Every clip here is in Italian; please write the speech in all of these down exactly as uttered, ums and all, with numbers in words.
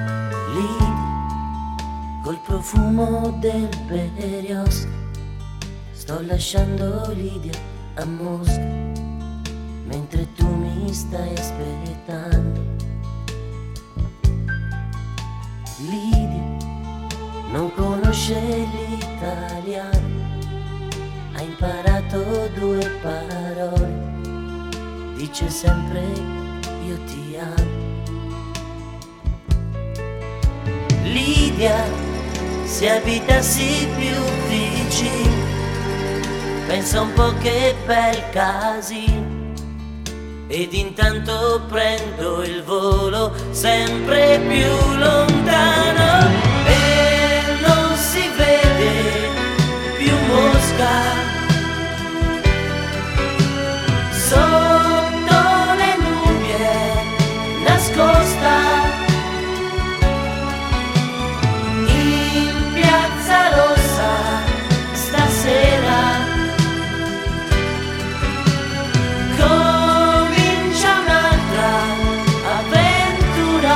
Lì, col profumo del Beriosca, sto lasciando Lidia a Mosca, mentre tu mi stai aspettando. Lidia non conosce l'italiano, ha imparato due parole, dice sempre io ti amo. Lidia, se abitassi più vicino, pensa un po' che bel casino, ed intanto prendo il volo sempre più lontano e non si vede più Mosca. Sotto le nubi nascosta in Piazza Rossa stasera comincia un'altra avventura.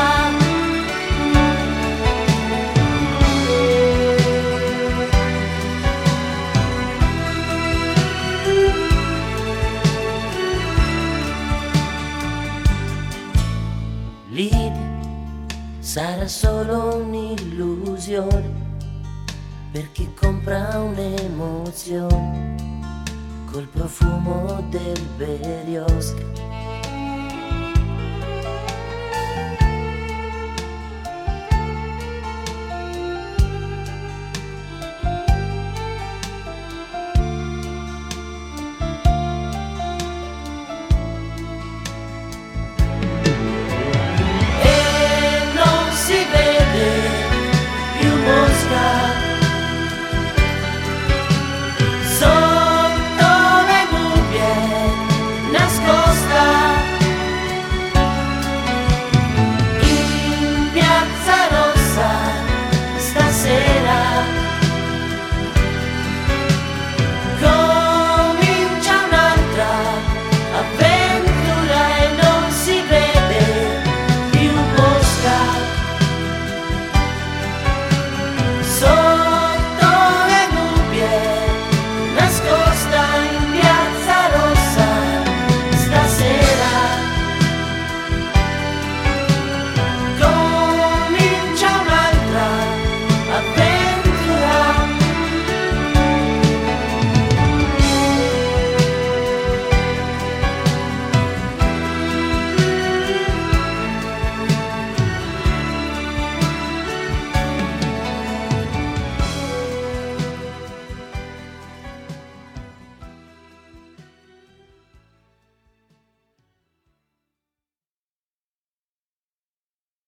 Lidia, sarà solo un'illusione per chi compra un'emozione col profumo del Beriosca.